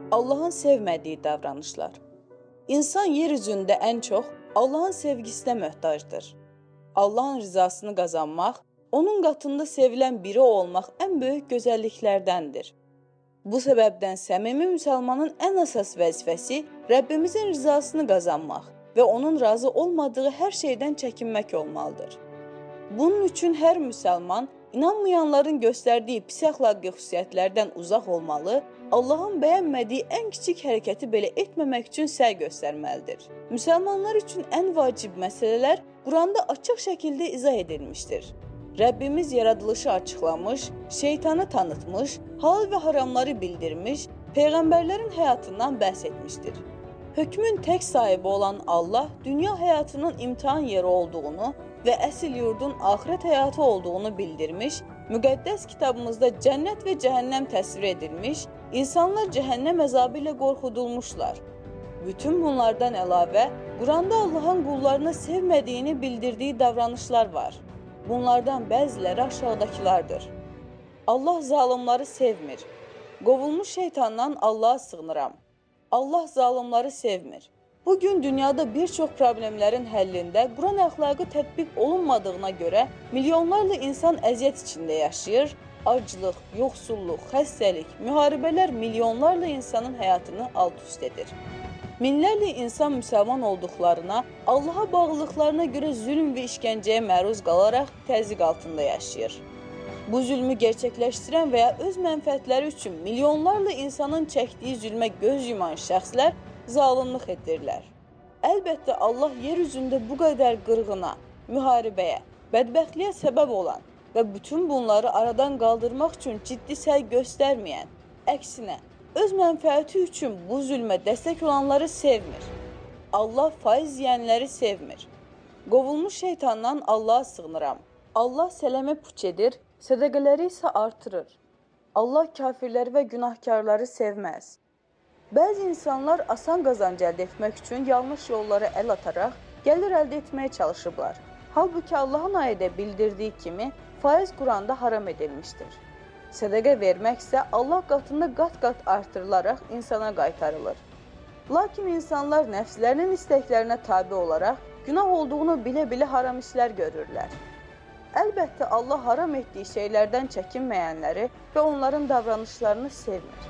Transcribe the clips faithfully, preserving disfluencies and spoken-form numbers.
Allahın sevmədiyi davranışlar. İnsan yer üzündə ən çox Allahın sevgisinə möhtacdır. Allahın rızasını qazanmaq, onun qatında sevilən biri olmaq ən böyük gözəlliklərdəndir. Bu səbəbdən səmimi müsəlmanın ən əsas vəzifəsi Rəbbimizin rızasını qazanmaq və onun razı olmadığı hər şeydən çəkinmək olmalıdır. Bunun üçün hər müsəlman inanmayanların göstərdiyi pis əxlaqi xüsusiyyətlərdən uzaq olmalı, Allahın bəyənmədiyi ən kiçik hərəkəti belə etməmək üçün səy göstərməlidir. Müsəlmanlar üçün ən vacib məsələlər Quranda açıq şəkildə izah edilmişdir. Rəbbimiz yaradılışı açıqlamış, şeytanı tanıtmış, halal və haramları bildirmiş, peyğəmbərlərin həyatından bəhs etmişdir. Hökmün tək sahibi olan Allah, dünya həyatının imtihan yeri olduğunu və əsl yurdun axirət həyatı olduğunu bildirmiş, müqəddəs kitabımızda cənnət və cəhənnəm təsvir edilmiş, insanlar cəhənnəm əzabı ilə qorxudulmuşlar. Bütün bunlardan əlavə, Quranda Allahın qullarını sevmədiyini bildirdiyi davranışlar var. Bunlardan bəziləri aşağıdakılardır. Allah zalımları sevmir. Qovulmuş şeytandan Allah'a sığınıram. Allah zalımları sevmir. Bugün dünyada bir çox problemlərin həllində Quran əxlaqı tətbiq olunmadığına görə milyonlarla insan əziyyət içində yaşayır, aclıq, yoxsulluq, xəstəlik, müharibələr milyonlarla insanın həyatını alt-üst edir. Minlərlə insan müsəlman olduqlarına, Allaha bağlılıqlarına görə zülm və işgəncəyə məruz qalaraq təzyiq altında yaşayır. Bu zülmü gerçəkləşdirən və ya öz mənfəətləri üçün milyonlarla insanın çəkdiyi zülmə göz yuman şəxslər zalımlıq edirlər. Əlbəttə, Allah yer üzündə bu qədər qırğına, müharibəyə, bədbəxtliyə səbəb olan və bütün bunları aradan qaldırmaq üçün ciddi səy göstərməyən, əksinə, öz mənfəəti üçün bu zülmə dəstək olanları sevmir. Allah faiz yiyənləri sevmir. Qovulmuş şeytandan Allah'a sığınıram. Allah sələmi puç edir, sədəqələri isə artırır. Allah kafirləri və günahkarları sevməz. Bəzi insanlar asan qazanc əldə etmək üçün yanlış yollara əl ataraq gəlir əldə etməyə çalışıblar. Halbuki Allahın ayədə bildirdiyi kimi faiz Quranda haram edilmişdir. Sədəqə vermək isə Allah qatında qat-qat artırılaraq insana qaytarılır. Lakin insanlar nəfslərinin istəklərinə tabi olaraq günah olduğunu bilə-bilə haram işlər görürlər. Əlbəttə, Allah haram etdiyi şeylərdən çəkinməyənləri və onların davranışlarını sevmir.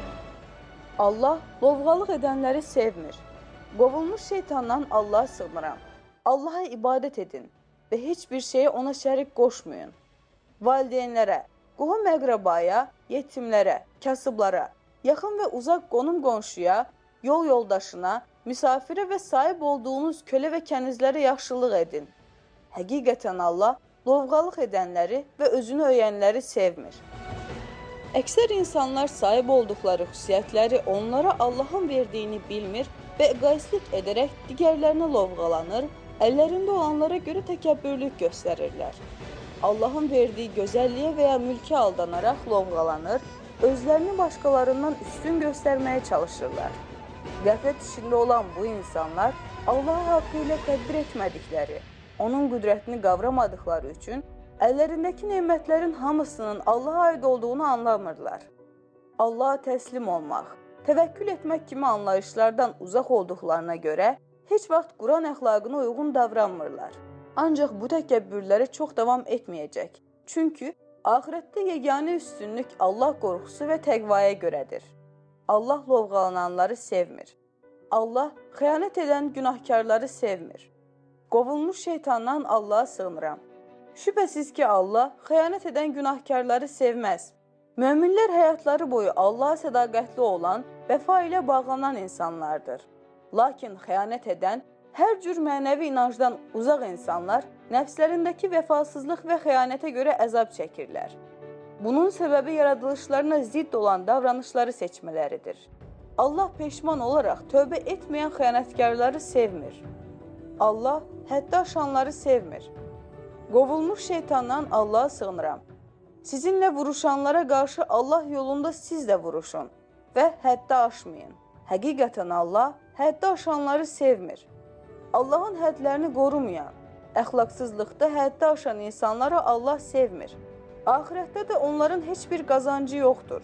Allah lovğalıq edənləri sevmir. Qovulmuş şeytandan Allah'a sığınıram. Allaha ibadət edin və heç bir şeyi ona şərik qoşmayın. Valideynlərə, qohum-əqrabaya, yetimlərə, kasıblara, yaxın və uzaq qonum-qonşuya, yol yoldaşına, misafirə və sahib olduğunuz kölə və kənizlərə yaxşılıq edin. Həqiqətən Allah lovğalıq edənləri və özünü öyənləri sevmir. Əksər insanlar sahib olduqları xüsusiyyətləri onlara Allahın verdiyini bilmir və əqaislik edərək digərlərinə lovğalanır, əllərində olanlara görə təkəbbürlük göstərirlər. Allahın verdiyi gözəlliyə və ya mülkə aldanaraq lovğalanır, özlərini başqalarından üstün göstərməyə çalışırlar. Qəflət içində olan bu insanlar Allahı haqqı ilə tədbir etmədikləri, onun qüdrətini qavramadıqları üçün əllərindəki nemətlərin hamısının Allaha aid olduğunu anlamırlar. Allaha təslim olmaq, təvəkkül etmək kimi anlayışlardan uzaq olduqlarına görə heç vaxt Quran əxlaqına uyğun davranmırlar. Ancaq bu təkəbbürləri çox davam etməyəcək. Çünki axirətdə yeganə üstünlük Allah qorxusu və təqvaya görədir. Allah lovğalananları sevmir. Allah xəyanət edən günahkarları sevmir. Qovulmuş şeytandan Allah'a sığınıram. Şübhəsiz ki, Allah xəyanət edən günahkarları sevməz. Möminlər həyatları boyu Allaha sədaqətli olan, vəfa ilə bağlanan insanlardır. Lakin xəyanət edən, hər cür mənəvi inancdan uzaq insanlar nəfslərindəki vəfasızlıq və xəyanətə görə əzab çəkirlər. Bunun səbəbi yaradılışlarına zidd olan davranışları seçmələridir. Allah peşman olaraq tövbə etməyən xəyanətkarları sevmir. Allah həddi aşanları sevmir. Qovulmuş şeytandan Allah'a sığınıram. Sizinlə vuruşanlara qarşı Allah yolunda siz də vuruşun və həddi aşmayın. Həqiqətən Allah həddi aşanları sevmir. Allahın hədlərini qorumayan, əxlaqsızlıqda həddi aşan insanlara Allah sevmir. Axirətdə də onların heç bir qazancı yoxdur.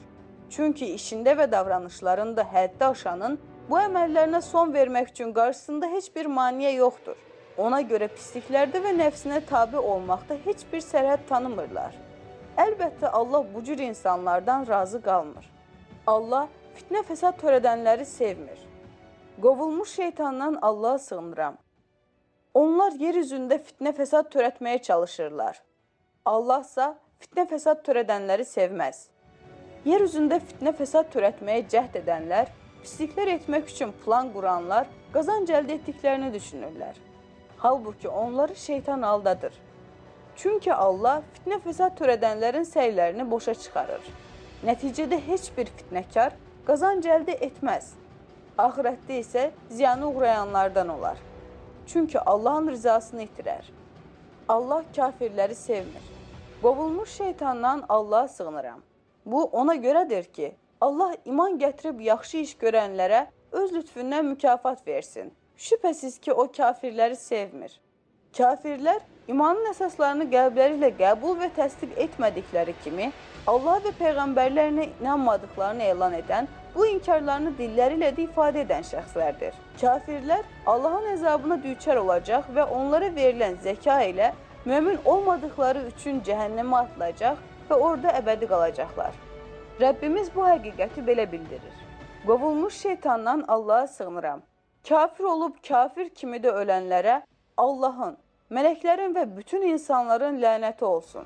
Çünki işində və davranışlarında həddi aşanın bu əməllərinə son vermək üçün qarşısında heç bir maneə yoxdur. Ona görə pisliklərdə və nəfsinə tabe olmaqda heç bir sərhəd tanımırlar. Əlbəttə, Allah bu cür insanlardan razı qalmır. Allah fitnə fəsad törədənləri sevmir. Qovulmuş şeytandan Allaha sığınıram. Onlar yer üzündə fitnə fəsad törətməyə çalışırlar. Allahsa fitnə fəsad törədənləri sevməz. Yer üzündə fitnə fəsad törətməyə cəhd edənlər, pisliklər etmək üçün plan quranlar qazanc əldə etdiklərini düşünürlər. Halbuki onları şeytan aldadır. Çünki Allah fitnə fəsad törədənlərin səylərini boşa çıxarır. Nəticədə heç bir fitnəkar qazanc əldə etməz. Axirətdə isə ziyanı uğrayanlardan olar. Çünki Allahın rızasını itirər. Allah kafirləri sevmir. Qovulmuş şeytandan Allaha sığınıram. Bu ona görədir ki, Allah iman gətirib yaxşı iş görənlərə öz lütfündən mükafat versin. Şübhəsiz ki, o kafirləri sevmir. Kafirlər imanın əsaslarını qəlbləri ilə qəbul və təsdiq etmədikləri kimi, Allah və peyğəmbərlərinə inanmadıqlarını elan edən, bu inkarlarını dilləri ilə də ifadə edən şəxslərdir. Kafirlər Allahın əzabına düçar olacaq və onlara verilən zəka ilə mömin olmadıqları üçün cəhənnəmə atılacaq və orada əbədi qalacaqlar. Rəbbimiz bu həqiqəti belə bildirir. Qovulmuş şeytandan Allaha sığınıram. Kafir olub kafir kimi də ölənlərə Allahın, mələklərin və bütün insanların lənəti olsun.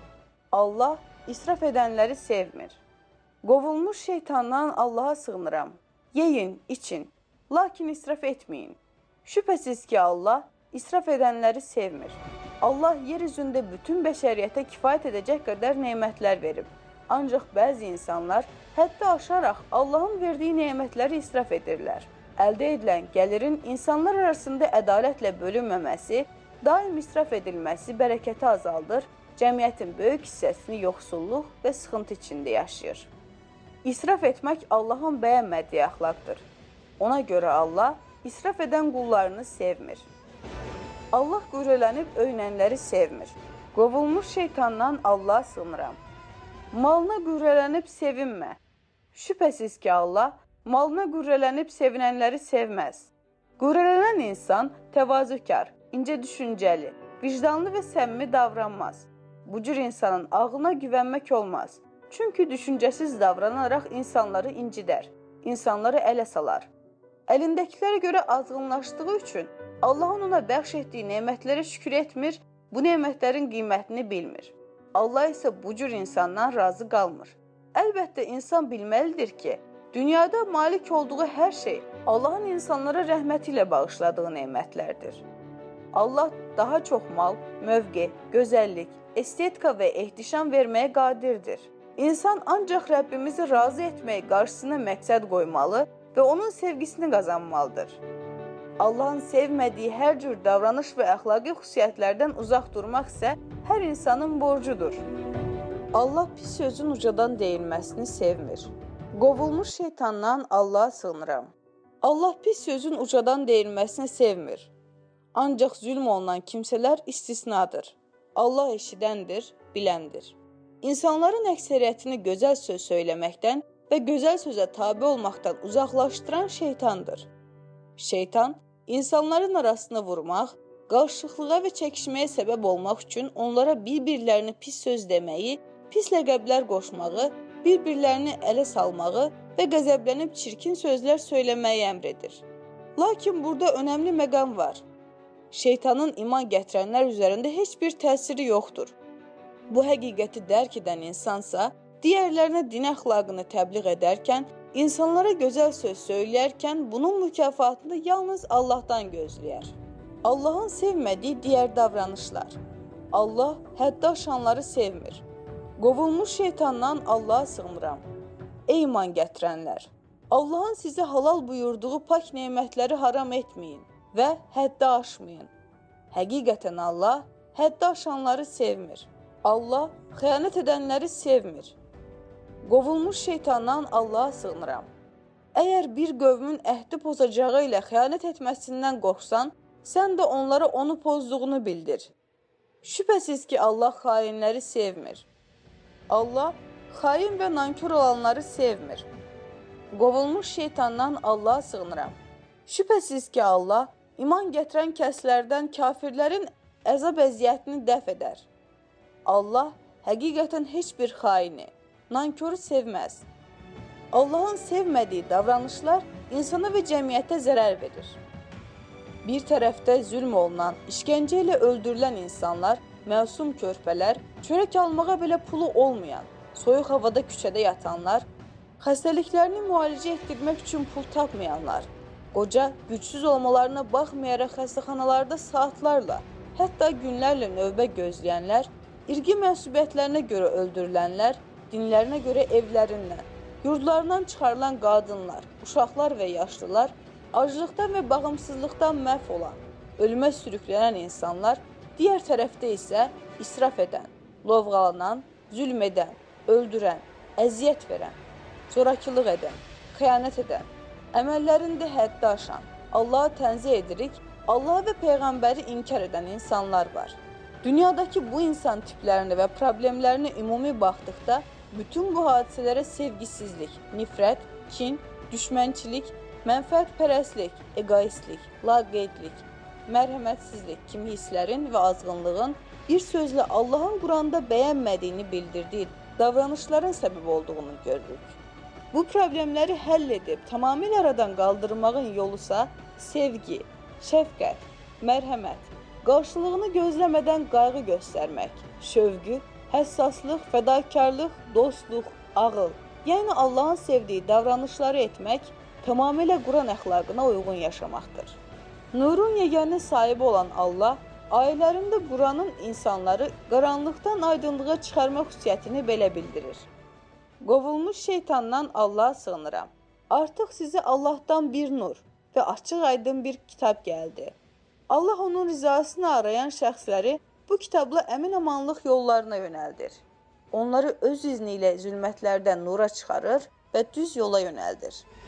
Allah israf edənləri sevmir. Qovulmuş şeytandan Allaha sığınıram. Yeyin, için, lakin israf etməyin. Şübhəsiz ki, Allah israf edənləri sevmir. Allah yer üzündə bütün bəşəriyyətə kifayət edəcək qədər nemətlər verib. Ancaq bəzi insanlar həddi aşaraq Allahın verdiyi nemətləri israf edirlər. Əldə edilən gəlirin insanlar arasında ədalətlə bölünməməsi, daim israf edilməsi bərəkəti azaldır, cəmiyyətin böyük hissəsini yoxsulluq və sıxıntı içində yaşayır. İsraf etmək Allahın bəyənmədiyi əxlaqdır. Ona görə Allah israf edən qullarını sevmir. Allah qürrələnib öyünənləri sevmir. Qovulmuş şeytandan Allaha sığınıram. Malına qürrələnib sevinmə. Şübhəsiz ki, Allah malına qürrələnib sevinənləri sevməz. Qürrələnən insan təvazökar, incə düşüncəli, vicdanlı və səmimi davranmaz. Bu cür insanın ağlına güvənmək olmaz. Çünki düşüncəsiz davranaraq insanları incidər, insanları ələ salar. Əlindəkilərə görə azğınlaşdığı üçün Allahın ona bəxş etdiyi nemətlərə şükür etmir, bu nemətlərin qiymətini bilmir. Allah isə bu cür insandan razı qalmır. Əlbəttə, insan bilməlidir ki, dünyada malik olduğu hər şey Allahın insanlara rəhməti ilə bağışladığı nemətlərdir. Allah daha çox mal, mövqe, gözəllik, estetika və ehtişam verməyə qadirdir. İnsan ancaq Rəbbimizi razı etməyi qarşısına məqsəd qoymalı və onun sevgisini qazanmalıdır. Allahın sevmədiyi hər cür davranış və əxlaqi xüsusiyyətlərdən uzaq durmaq isə hər insanın borcudur. Allah pis sözün ucadan deyilməsini sevmir. Qovulmuş şeytandan Allaha sığınıram. Allah pis sözün ucadan deyilməsini sevmir. Ancaq zülm olunan kimsələr istisnadır. Allah eşidəndir, biləndir. İnsanların əksəriyyətini gözəl söz söyləməkdən və gözəl sözə tabe olmaqdan uzaqlaşdıran şeytandır. Şeytan, insanların arasını vurmaq, qarşılıqlığa və çəkişməyə səbəb olmaq üçün onlara bir-birlərini pis söz deməyi, pis ləqəblər qoşmağı, bir-birlərini ələ salmağı və qəzəblənib çirkin sözlər söyləməyi əmr edir. Lakin burada önəmli məqam var. Şeytanın iman gətirənlər üzərində heç bir təsiri yoxdur. Bu həqiqəti dərk edən insansa, digərlərinə din əxlaqını təbliğ edərkən, insanlara gözəl söz söyləyərkən bunun mükafatını yalnız Allahdan gözləyər. Allahın sevmədiyi digər davranışlar. Allah həddi aşanları sevmir. Qovulmuş şeytandan Allaha sığınıram. Ey iman gətirənlər! Allahın sizə halal buyurduğu pak nemətləri haram etməyin və həddi aşmayın. Həqiqətən Allah həddi aşanları sevmir. Allah xəyanət edənləri sevmir. Qovulmuş şeytandan Allaha sığınıram. Əgər bir qövmün əhdi pozacağı ilə xəyanət etməsindən qorxsan, sən də onlara onu pozduğunu bildir. Şübhəsiz ki, Allah xainləri sevmir. Allah xain və nankor olanları sevmir. Qovulmuş şeytandan Allaha sığınıram. Şübhəsiz ki, Allah iman gətirən kəslərdən kafirlərin əzab əziyyətini dəf edər. Allah həqiqətən heç bir xaini, nankoru sevməz. Allahın sevmədiyi davranışlar insana və cəmiyyətə zərər verir. Bir tərəfdə zülm olunan, işgəncə ilə öldürülən insanlar, məsum körpələr, çörək almağa belə pulu olmayan, soyuq havada küçədə yatanlar, xəstəliklərini müalicə etdirmək üçün pul tapmayanlar, qoca, gücsüz olmalarına baxmayaraq xəstəxanalarda saatlarla, hətta günlərlə növbə gözləyənlər, irqi mənsubiyyətlərinə görə öldürülənlər, dinlərinə görə evlərindən, yurdlarından çıxarılan qadınlar, uşaqlar və yaşlılar, aclıqdan və baxımsızlıqdan məhv olan, ölümə sürüklənən insanlar, digər tərəfdə isə israf edən, lovğalanan, zülm edən, öldürən, əziyyət verən, zorakılıq edən, xəyanət edən, əməllərində həddi aşan, Allah'a tənzih edirik, Allah və Peyğəmbəri inkar edən insanlar var. Dünyadakı bu insan tiplərini və problemlərini ümumi baxdıqda, bütün bu hadisələrə sevgisizlik, nifrət, kin, düşmənçilik, mənfəətpərəstlik, egoistlik, laqeydlik, mərhəmətsizlik kimi hisslərin və azğınlığın bir sözlə Allahın Quranda bəyənmədiyini bildirdiyi davranışların səbəb olduğunu görürük. Bu problemləri həll edib tamamilə aradan qaldırmağın yolusa sevgi, şəfqət, mərhəmət, qarşılığını gözləmədən qayğı göstərmək, şövqü, həssaslıq, fədakarlıq, dostluq, ağıl, yəni Allahın sevdiyi davranışları etmək tamamilə Quran əxlaqına uyğun yaşamaqdır. Nurun yeganə sahibi olan Allah, ayələrində Quranın insanları qaranlıqdan aydınlığa çıxarmaq xüsusiyyətini belə bildirir. Qovulmuş şeytandan Allaha sığınıram. Artıq sizə Allahdan bir nur və açıq aydın bir kitab gəldi. Allah onun rizasını arayan şəxsləri bu kitabla əmin-amanlıq yollarına yönəldir. Onları öz izni ilə zülmətlərdən nura çıxarır və düz yola yönəldir.